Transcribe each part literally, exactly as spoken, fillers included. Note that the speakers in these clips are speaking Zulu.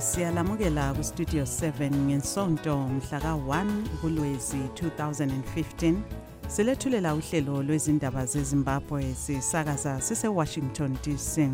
Siyalamukela ku Studio seven ngensonto mhla ka one kuLwezi two thousand fifteen. Silethulela uhlelo lwezindaba zeZimbabwe sisakaza sise Washington D C.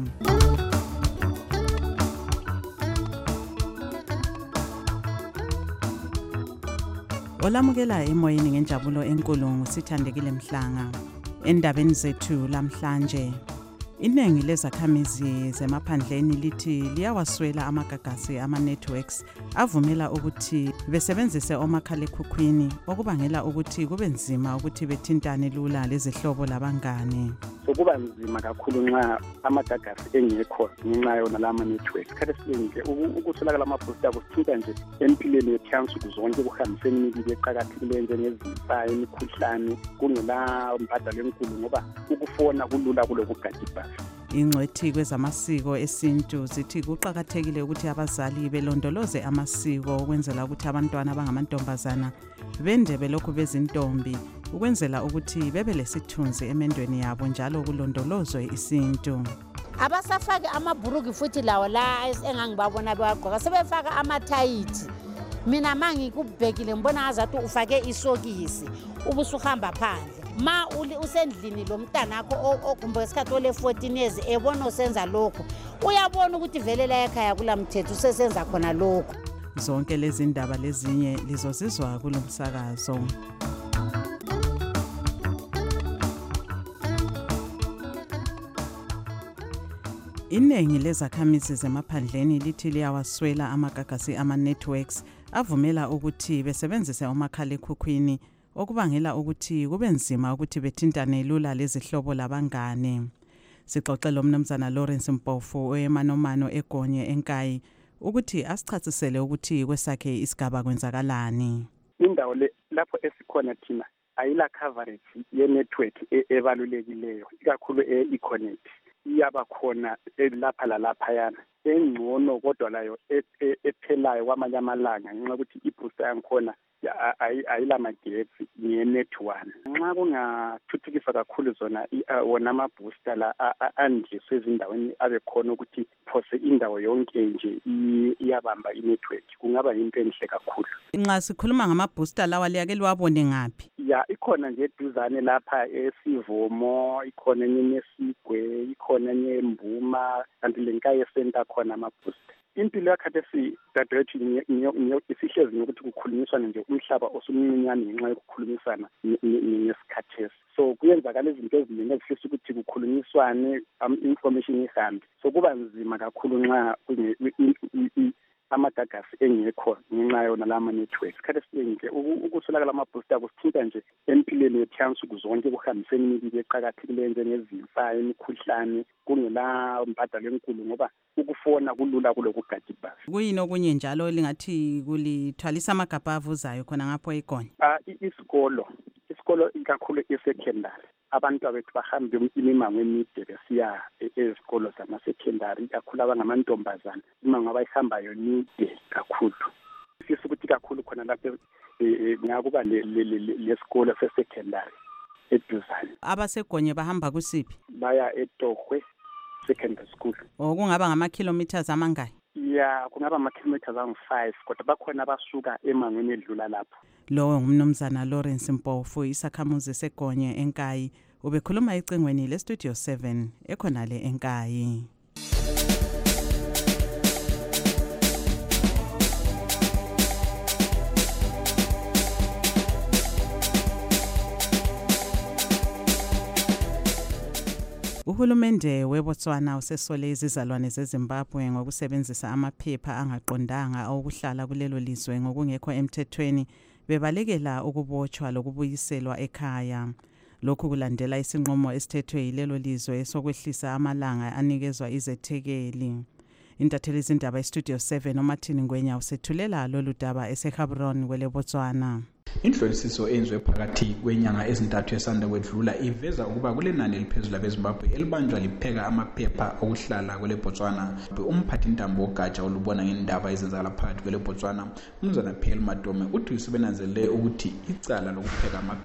Olamukela emoyeni ngenjabulo enkulu ngusithandekile Mhlanga. Endabeni zethu lamhlanje, inengi lezakhamizi zemaphandleni lithi liyawaswela amagagasi ama-networks avumela ukuthi besebenzise omakhalekhukhwini okubangela ukuthi kube nzima ukuthi bethintane lula lezihlobo labangane. So kuba nzima kakhulu nxa amagagasi engekho ngenxa yona lama networks. Khathi silinge ukutholakala ama-booster kusithinta nje empilweni yethu yansuku zonke kuhambiseni imibili eqakathekileyo njengezifo, imikhuhlane, kungela mbhadalo enkulu ngoba ukufona kulula kulokugada ibhasi. Ingcwethi kwezamasiko esintu zithi kuqakathekile ukuthi abazali belondoloze amasiko ukwenzela ukuthi abantwana abangamantombazana bende belokhu bezintombi ukwenzela ukuthi bebe lesithunzi emendweni yabo njalo kulondolozwe isintu. Abasafake amabhuruki futhi lawo la engangibabona bewagqoka sebefaka amathayithi. Mina mangikubhekile ngibona azathi ufake isokisi ubusuhamba phandle. Ma uli usendlini lo mntanakho okumbe isikhathi ole fourteen years ebona usenza lokho uyabona ukuthi velela ekhaya kulamthetho usesenza khona lokho. Zonke lezi ndaba lezinye lizozizwa kulomsakazo. Inengi lezakhamizi zemaphandleni lithi liyawaswela amagagasi ama-networks avumela ukuthi besebenzise omakhalekhukhwini okubangela ukuthi kube nzima ukuthi bethintane lula lezihlobo labangane. Sixoxela umnumzana Lawrence Mpofu oyemanomano eGonye eNkayi ukuthi asichasisele ukuthi kwesakhe isigaba kwenzakalani. Indawo lapho esikhona thina ayila coverage ye network ebalulekileyo ikakhulu e-Econet. Iyaba khona lapha lalapha yana engcono kodwa layo ephelayo kwamanye amalanga ngenxa ukuthi ibooster yangikhona ayila magetsi nye net one. Nxa kungathuthukiswa kakhulu zona wona ama-booster la andiswe ezindaweni abe khona ukuthi phose indawo yonke nje iyabamba i-network kungaba yinto enhle kakhulu. Nxa sikhuluma ngama-booster lawa liyake liwabone ngaphi? Ya ikhona nje eduzane lapha eSivomo, ikhona enye eSigwe, ikhona enye eMbuma, kanti leNkayi center khona ama-booster. Impilo yakhathesi dadewethu isihlezi nokuthi kukhulunyiswana nje umhlaba osumncinyane ngenxa yokukhulumisana ngesikhathesi. So kuyenzakala izinto eziningi ezifisa ukuthi kukhulunyiswane information ihambe. So kuba nzima kakhulu nxa amagagasi engekho ngenxa yona lama networks. Khathi silinge ukutholakala ama-booster kusithinta nje empilweni yethu yansuku zonke kuhambiseni imibili eqakathekileyo njengezifo, imikhuhlane, kungela mbhadalo enkulu ngoba ukufona kulula kulokugada ibhasi. Kuyini okunye njalo lingathi kulithwalisa amagabha avuzayo khona ngapho eGonye? Ah isikolo isikolo ikakhulu e-secondary abantu abethu bahamba imimango emide besiya ezikolo zama-secondary kakhulu abangamantombazana imango abayihambayo mide kakhulu. Sifisa ukuthi kakhulu khona lapho ngakuba lesikolo se-secondary eduzane. Abasegonye bahamba kusiphi? Baya eTohwe secondary school. Okungaba ngama-kilometers amangaki? Ya kungaba ama-kilometers angu-five kodwa bakhona abasuka emangweni edlula lapho. Lo ngumnumzana Lawrence Mpofu isakhamuzi seGonye eNkayi ubekhuluma ecingweni le Studio seven ekhonale eNkayi. Uhulumende weBotswana usesole izizalwane zeZimbabwe ngokusebenzisa amaphepha angaqondanga okuhlala kulelo lizwe ngokungekho emthethweni bebalekela ukubotshwa lokubuyiselwa ekhaya. Lokhu kulandela isinqumo esithethwe yilelo lizwe esokwehlisa amalanga anikezwa izethekeli. Intatheli izindaba eStudio seven uMartin Ngwenya usethulela lolu daba eseGaborone kwele Botswana. Inhlolisiso enziwe phakathi kwenyanga ezintathu esanda kwedlula iveza ukuba kulenani eliphezulu abeZimbabwe elibanjwa lipheka amaphepha okuhlala kwele Botswana. Umphathi intambo ogatsha olubona ngendaba ezenzakala phakathi kwele Botswana, uMnumzana Phil Madome, uthi sebenanzelele ukuthi icala lokupheka amaphepha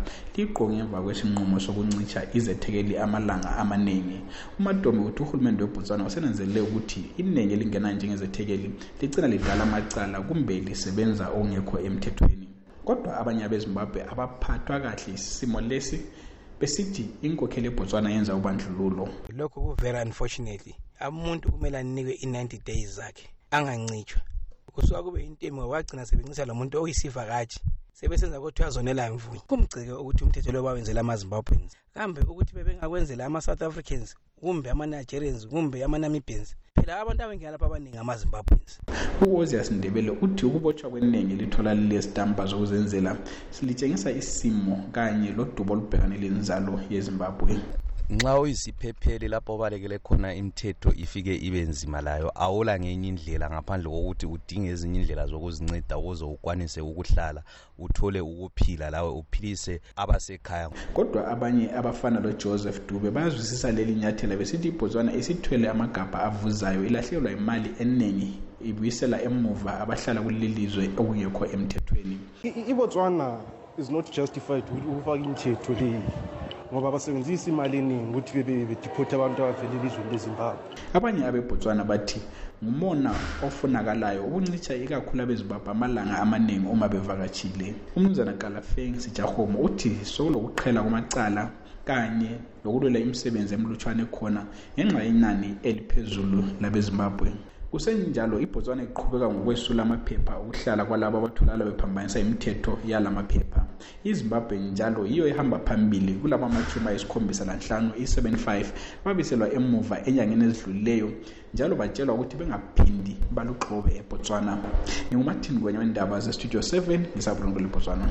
liqonge emva kwesinqumo sokuncitsha izethekeli amalanga amaningi. uMadomi uthi uhulumende weBotswana usenanzelele ukuthi iningi elingena njengezethekeli ligcina lidlala amacala kumbe lisebenza okungekho emthethweni. Kodwa abanye abeZimbabwe abaphathwa kahle isimo lesi besithi inkokheli eBotswana yenza ubandlululo. Lokho ku very unfortunately umuntu kumele anikwe i-ninety days zakhe angancitshwa. Kusuka kube intimo wagcina sebenxisa lo muntu oyisivakashi sebesenza kuthiwa zonela mvuyo. Kumgceke ukuthi umthetho lo bawenzela amaZimbabweans. Kambe ukuthi bebengakwenzela ama-South Africans kumbe ama-Nigerians kumbe ama-Namibians. Phela abantu abengela lapha abaningi amaZimbabweans. uOzias Ndebele uthi ukubotshwa kweningi lithola lesitampa zokuzenzela silitshengisa isimo kanye lodubo olubhekane lenzalo yeZimbabwe. Nxa uyisiphepheli lapho balekele khona imithetho ifike ibe nzima layo awula ngenye indlela ngaphandle kokuthi udinge ezinye indlela zokuzinceda ukuze ukwanise ukuhlala uthole ukuphila lawe uphilise abasekhaya. Kodwa abanye abafana loJoseph Dube bayazwisisa leli nyathela besithi iBotswana isithwele amagabha avuzayo ilahlelwa imali eningi ibuyisela emuva abahlala kulelizwe okungekho emthethweni. iBotswana is not justified ukufaka imithetho leyi ngoba basebenzisa imali eningi ukuthi bebe bedeport abantu abavela elizweni leZimbabwe. Abanye abeBotswana bathi ngumona ofunakalayo ukuncitsha ikakhulu abeZimbabwe amalanga amaningi uma bevakatshile. uMnumzana Kalafeng Sijahomo uthi sokulokuqhela kwamacala kanye lokulwela imisebenzi emlutshwane khona ngenxa yenani eliphezulu labeZimbabwe. Kusenjalo iBotswana iqhubeka ngokwesula amaphepha ukuhlala kwalabo abatholakala bephambanisa imithetho yalamaphepha. iZimbabwe njalo iyo ehamba phambili kulabo amachumi ayisikhombisa lanhlanu i-seventy-five babiselwa emuva enyangeni ezidlulileyo njalo batshelwa ukuthi bengaphindi balugxobe eBotswana. NginguMartin Ngwenya wendaba zeStudio seven ngisabulungile eBotswana.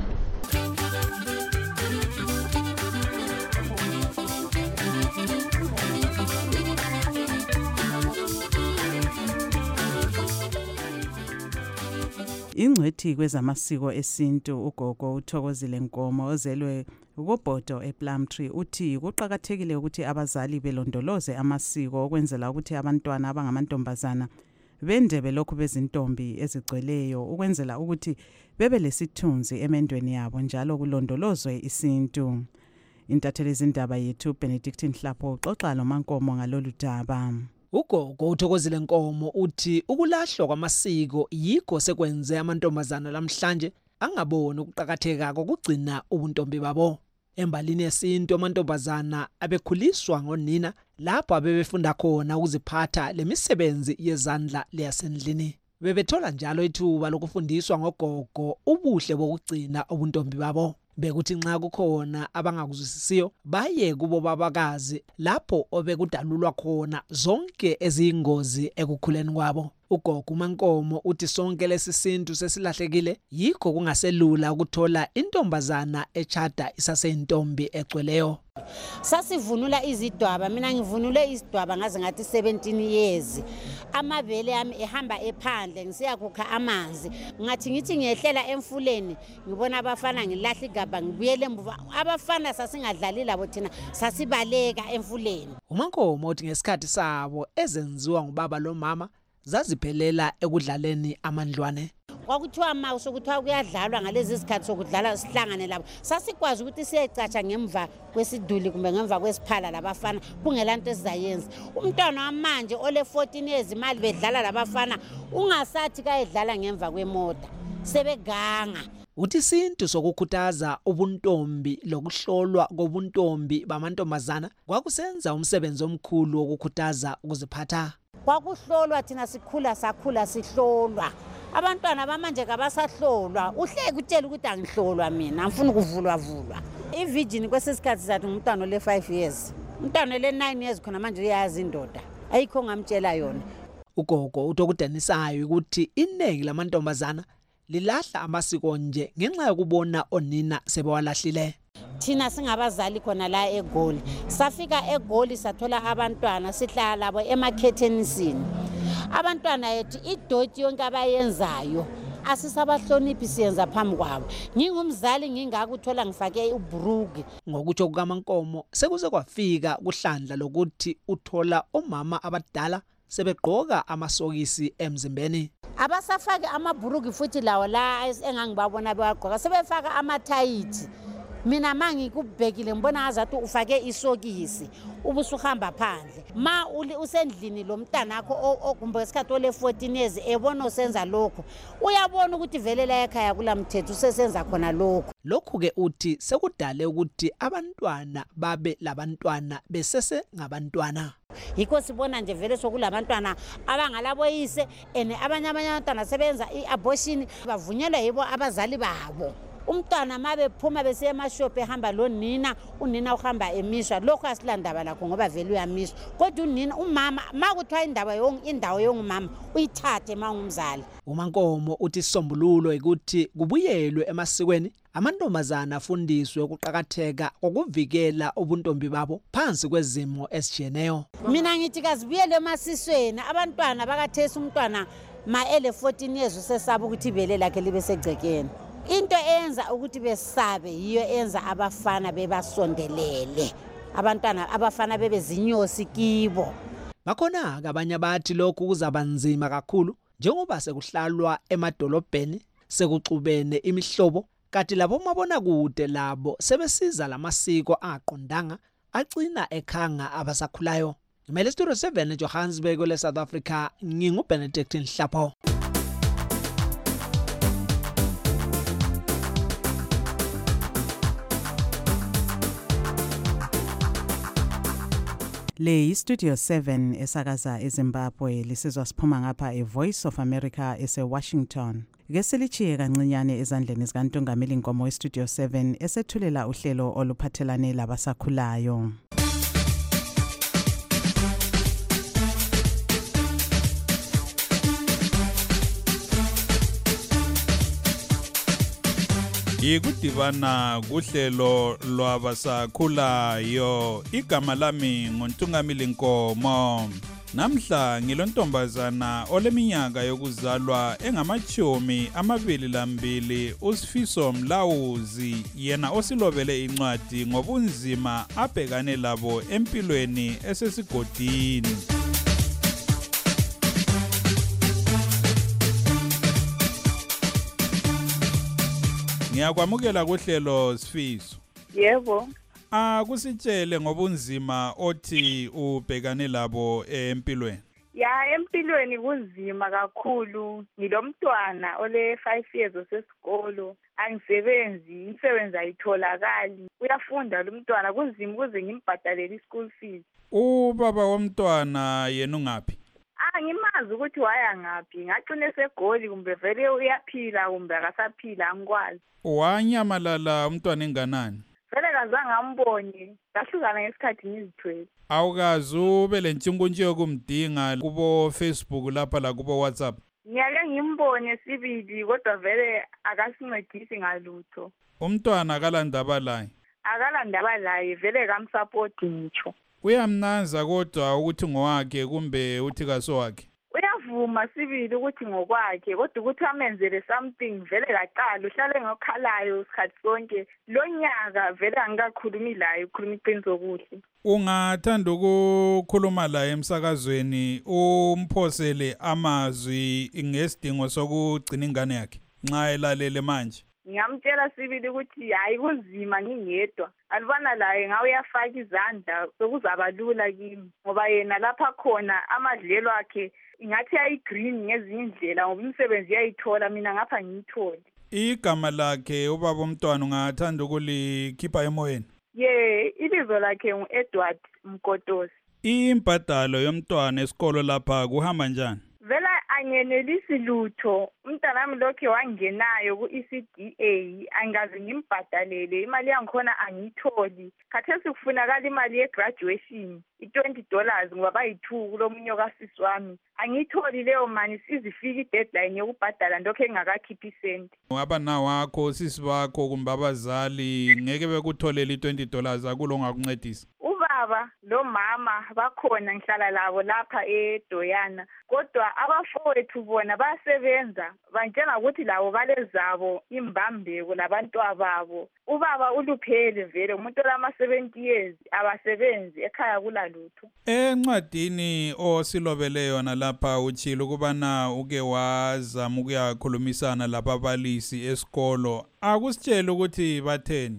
Ingcwethi kwezamasiko esintu ugogo uThokozile Nkomo ozelwe uBodo ePlumtree uthi kuqhakathekile ukuthi abazali belondoloze amasiko okwenzela ukuthi abantwana abangamantombazana bende belokhu bezintombi ezigcweleyo ukwenzela ukuthi bebe lesithunzi emendweni yabo njalo kulondolozwe isintu. Intatheli zindaba yethu Benedictine Hlapho uxoxa loMankomo ngalolu daba. Ugogo uThokozile Nkomo uthi ukulahlwa kwamasiko yikho sekwenze amantombazana lamhlanje angaboni ukuqhakatheka kokugcina ubuntombi babo. Embalini yesintu amantombazana abekhuliswa ngonina lapho abebefunda khona ukuziphatha lemisebenzi yezandla leyasendlini. Bebethola njalo ithuba lokufundiswa ngogogo ubuhle bokugcina ubuntombi babo. Bekuthi nxa kukhona abangakuzwisisiyo baye kubo babakazi lapho obekudalulwa khona zonke eziyingozi ekukhuleni kwabo. Ugogo uMankomo uthi sonke lesisintu sesilahlekile yikho kungaselula ukuthola intombazana echada isaseyintombi egcweleyo. Sasivunula izidwaba, mina ngivunule izidwaba ngaze ngathi seventeen years. Amabele yami ehamba ephandle ngisiya kukha amanzi. Ngathi ngithi ngiyehlela emfuleni ngibona abafana ngilahla igaba ngibuyele embuva. Abafana sasingadlali labo thina sasibaleka emfuleni. uMankomo uthi ngesikhathi sabo ezenziwa ngubaba lo mama zaziphelela ekudlaleni amandlwane. Kwakuthiwa ma usokuthiwa kuyadlalwa ngalezi zikhathi sokudlala sihlangane labo sasikwazi ukuthi siyecatsha ngemva kwesiduli kumbe ngemva kwesiphala labafana kungelanto esizayenza. Umntwana wamanje ole fourteen years imali bedlala labafana ungasathi kayedlala ngemva kwemota sebeganga. Uthi isintu sokukhuthaza ubuntombi lokuhlolwa kobuntombi bamantombazana kwakusenza umsebenzi omkhulu wokukhuthaza ukuziphatha. Kwakuhlolwa thina sikhula sakhula sihlolwa. Abantwana bamanje kabasahlolwa. Uhleke utshela ukuthi angihlolwa mina, ngifuna ukuvulwa vulwa. Ivirgin kwesisikhathi sathi umntwana ole five years. Umntwana ole nine years khona manje uyazi indoda. Ayikho ngamtshela yona. Ugogo utokudanisayo ukuthi iningi lamantombazana lilahla amasiko nje ngenxa yokubona onina sebewalahlile. Thina singabazali khona la eGoli. Safika eGoli sathola abantwana sihlala labo emakhethenisini. Abantwana yethu idoti yonke abayenzayo asisabahloniphi siyenza phambi kwabo. Ngingumzali ngingakuthola ngifake ubrugi. Ngokuthi kukaMankomo sekuze kwafika kuhlandla lokuthi uthola omama abadala sebegqoka amasokisi emzimbeni. Abasafake amabhurugi futhi lawo la engangibabona bewagqoka sebefaka amathayithi. mina mangikubhekile ngibona azathi ufake isokisi ubusuhamba phandle ma usendlini lo mntana akho okumbe isikhathi ole fourteen years ebona usenza lokho uyabona ukuthi velela ekhaya kulamthetho usesenza khona lokho. Lokhu ke uthi sekudale ukuthi abantwana babe labantwana besese ngabantwana. Yikho sibona nje vele sokulabantwana abangalaboyise ene abanye abanye abantwana sebenza iabortion bavunyelwa yibo abazali babo. Umntwana mabe phuma bese emashop ehamba lo nina unina uhamba emisha lokho asilandaba lakho ngoba vele uyamisha kodwa unina umama makuthiwa indaba yonke indawo yongumama uyithathe mangumzali. uMankomo uthi isombululo ukuthi kubuyelwe emasikweni amantombazana afundiswe ukuqhakatheka kokuvikela ubuntombi babo phansi kwezimo esijeneyo. Mina ngithi kazibuyele emasisweni abantwana bakathesa umntwana ma ele fourteen years usesaba ukuthi ibele lakhe libe segcekeni. Into eyenza ukuthi besabe yiyo enza abafana bebasondelele abantwana abafana bebezinyosi kibo. Bakhona abanye abathi lokhu kuzabanzima kakhulu njengoba sekuhlalwa emadolobheni sekuxubene imihlobo kanti labo mabona kude labo sebesiza lamasiko aqondanga agcina ekhanga abasakhulayo. Imele Studio seven eJohannesburg le South Africa ngingu Benedict Nhlapho. Le iStudio seven esakaza eZimbabwe lisizwa siphuma ngapha eVoice of America ese Washington. Ke selichiye kancinyane ezandleni zikaNtungameli Nkomo weStudio seven esethulela uhlelo oluphathelane labasakhulayo. Yikudibana kuhlelo lwabasakhulayo. Igama lami nguNtungameli Nkomo. Namhla ngilontombazana oleminyaka yokuzalwa engamachumi amabili lambili uSifiso Mlawuzi yena osilobele incwadi ngobunzima abhekane labo empilweni esesigodini. Ngiyakwamukela kuhlelo Sifiso. Yebo. Ah kusitshele ngobunzima othi ubhekane labo empilweni. Ya empilweni kunzima kakhulu. Ngilomntwana ole five years osesikolo. Angisebenzi, imisebenzi ayitholakali. Uyafunda lo mntwana kunzima ukuze ngimbhadalele i-school fees. Ubaba womntwana yena ungaphi? Ah ngimazi ukuthi waya ngaphi. Ngaqine segoli kumbe vele uyaphila kumbe akasaphila angikwazi. Wanyamalala umntwana enganani? Vele kazange ambone, ngahlukana ngesikhathi ngizithwele. Awukazi ube lentshinkuntshi yokumdinga kubo Facebook lapha la kubo WhatsApp? Ngiyake ngimbone sibili kodwa vele akasincedisi ngalutho. Umntwana akalandaba laye? Akalandaba laye vele kamsupport ngitsho. Uyamnanza kodwa ukuthi ngowakhe kumbe uthi kasowakhe? Uyavuma sibili ukuthi ngokwakhe kodwa ukuthi amenzele something vele kaqala uhlale ngokhalayo isikhathi sonke lo nyaka vele angikakhulumi laye ukhuluma iqiniso kuhle. Ungathanda ukukhuluma la emsakazweni umphosele amazwi ngesidingo sokugcina ingane yakhe nxa elalele manje? Ngiyamtshela sibili ukuthi hayi kunzima ngingedwa alibana laye ngawe uyafaka izandla sokuzaba lula kimi ngoba yena lapha khona amadlelo akhe ingathi ayigreen ngezinye indlela ngoba umsebenzi uyayithola mina ngapha ngiyitholi. Igama lakhe ubaba umntwana ungathanda ukulikhipha emoyeni? Ye ibizo lakhe nguEdward Mkotosi. Imbadalo yomntwana esikolo lapha kuhamba njani? Vela angenelisi lutho umntana wami lokhe wangenayo ku-E C D A angazi ngimbhadalele imali yangikhona angiyitholi khathesi kufunakala imali ye-graduation i-twenty dollars ngoba bayi-two kulomunye kasisi wami angiyitholi leyo mani sizifika i-deadline yokubhadala ndokho engakakhiphi isenti. Abana wakho sisi bakho kumbe abazali ngeke bekutholele i-twenty dollars akulo ngakuncedisa? Ubaba lo mama bakhona ngihlala labo lapha eDoyana kodwa abafowethu bona basebenza bantshela ukuthi labo balezabo imbambeko labantwana babo. Ubaba uluphele vele umuntu olama seventy years abasebenzi ekhaya kulalutho. Encwadini osilobele yona lapha utshilo kubana uke wazama ukuyakhulumisana lababalisi esikolo akusitshela ukuthi batheni?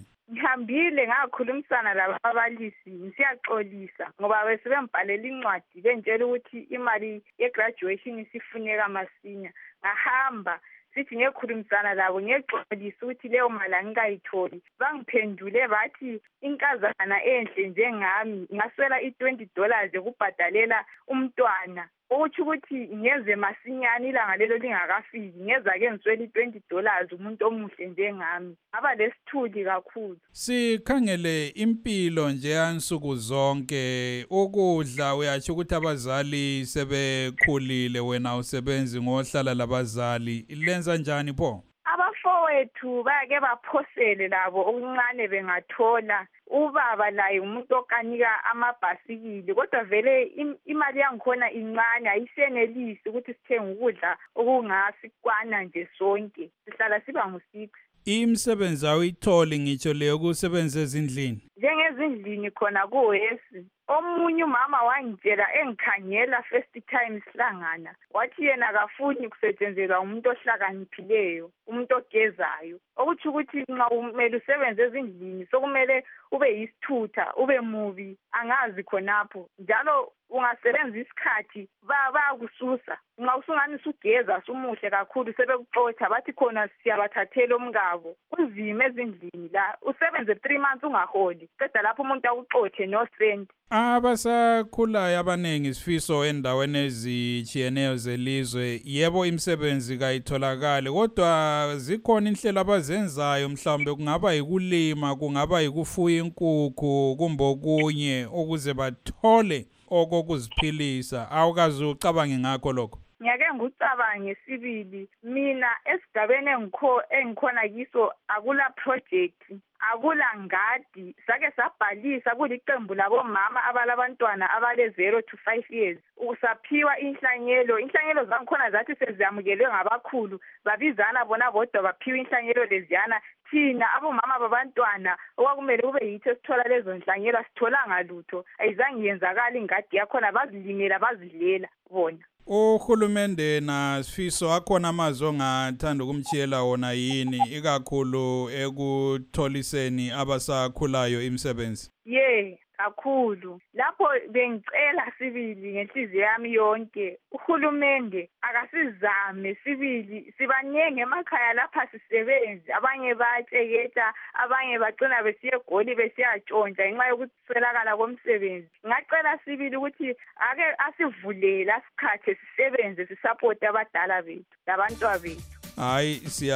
ngihambile ngakhulumisana lababalisi ngisiyaxolisa ngoba besebembhalela incwadi bentshela ukuthi imali ye-graduation isifuneka masinya. Ngahamba sithi ngekhulumisana labo ngexolisa ukuthi leyo mali angikayitholi. Bangiphendule bathi inkazana enhle njengami ngaswela i-twenty dollars ukubhadalela umntwana. Ukuthi ukuthi ngeze masinyane ilanga lelo lingakafiki ngeza ke ngiswela i-twenty dollars umuntu omuhle njengami. Aba lesithuli kakhulu. Sikhangele impilo nje yansuku zonke, ukudla uyathi ukuthi abazali sebekhulile wena usebenzi ngohlala labazali, lenza njani pho? Abafowethu bake baphosele labo okuncane bengathola. Ubaba laye umuntu okanika amabhasikili kodwa vele imali yangikhona incane ayisenelisi ukuthi sithenge ukudla okungasikwana nje sonke. Sihlala siba ngu-six. Imisebenzi awuyitholi ngitsho leyo kusebenza ezindlini. Njengezindlini khona kuwesi. Omunye umama wangitshela engikhangela first time sihlangana. Wathi yena kafuni kusetshenzelwa umuntu ohlakaniphileyo, umuntu ogezayo. Okuthi ukuthi nxa umele usebenze ezindlini sokumele ube yisithutha, ube mubi, angazi khonapho. Njalo ungasebenza isikhathi bayakususa. Nxa usungani sugeza sumuhle kakhulu sebekuxotsha bathi khona siyabathathela omngabo. Kunzima ezindlini la. Usebenze three months ungaholi. Qeda lapho umuntu akuxothe no cent. Abasakhulayo abaningi sifiso endaweni ezitshiyeneyo zelizwe, yebo imisebenzi kayitholakali kodwa zikhona inhlelo abazenzayo, mhlawumbe kungaba yikulima, kungaba yikufuya inkukhu kumbe okunye ukuze bathole okokuziphilisa. Awukazi ucabange ngakho lokho? Ngiyake ngucabange sibili. Mina esigabeni engikho engikhona kiso akula project, akula ngadi. Sake sabhalisa kuliqembu labomama abalabantwana abale zero to five years. Usaphiwa inhlanyelo. Inhlanyelo zangikhona zathi seziyamukelwe ngabakhulu. Babizana bona bodwa baphiwa inhlanyelo leziyana. Thina abomama babantwana okwakumele kube yithi sithola lezo nhlanyelo sitholanga lutho. Ayizange yenzakala ingadi yakhona bazilimela bazidlela bona. Uhulumende na sifiso akhona amazwi ongathanda ukumtshiyela wona yini ikakhulu ekutholiseni abasakhulayo imisebenzi? Yeah, kakhulu. Lapho bengicela sibili ngenhliziyo yami yonke uhulumende akasizame sibili, sibanenge emakhaya lapha sisebenzi, abanye bayatsheketa, abanye bacina besiye egoli besiyatshontsha ngenxa yokuswelakala komsebenzi. Ngacela sibili ukuthi ake asivulele asikhathe sisebenze sisupport abadala bethu labantwana bethu. Hayi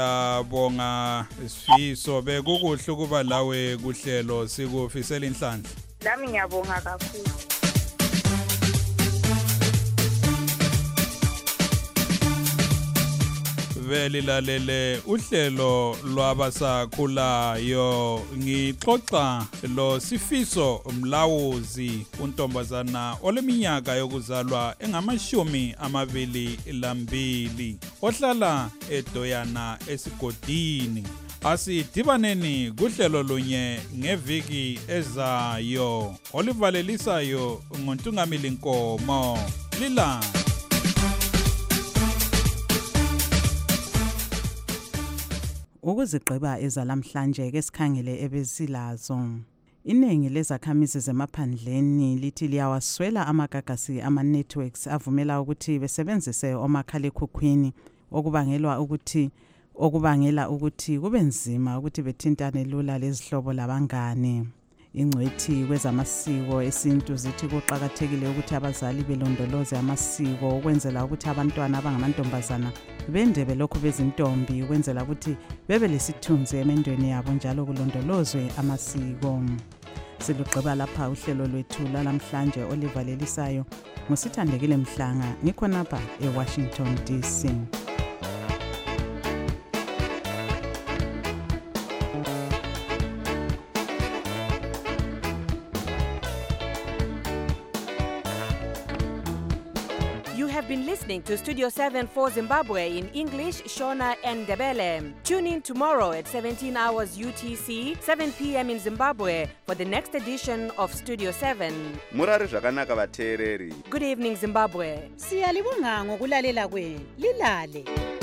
siyabonga sifiso, bekukuhle ukuba lawe kuhlelo, sikufisela inhlanhla. Lami ngiyabonga kakhulu. Velilalele uhlelo lwabasakhulayo, ngixoxa lo Sifiso Mlawuzi, untombazana oleminyaka yokuzalwa engamashumi amabili lambili, ohlala eDoyana esigodini. Asidibaneni kuhlelo lunye ngeviki ezayo, olivalelisayo nguNtungamili Nkomo. Lila ukuzigqiba ezalamhlanje ke sikhangele ebesilazo. Iningi lezakhamizi zemaphandleni lithi liyawaswela amagagasi ama-networks avumela ukuthi besebenzise omakhalekhukhwini, okubangelwa ukuthi okubangela ukuthi kube nzima ukuthi bethintane lula lezihlobo labangane. Ingcwethi kwezamasiko esintu zithi kuqakathekile ukuthi abazali belondoloze amasiko ukwenzela ukuthi abantwana abangamantombazana bende belokhu bezintombi, ukwenzela ukuthi bebe lesithunzi emendweni yabo njalo kulondolozwe amasiko. Silugqiba lapha uhlelo lwethu lalamhlanje olivalelisayo. Ngusithandekile Mhlanga, ngikhonapha eWashington D C. Have been listening to Studio seven for Zimbabwe in English, Shona and Ndebele. Tune in tomorrow at seventeen hours U T C, seven p.m. in Zimbabwe for the next edition of Studio seven. Murari zvakanaka vateereri. Good evening, Zimbabwe. Siyalibonga ngokulalela kwenu. Lilale.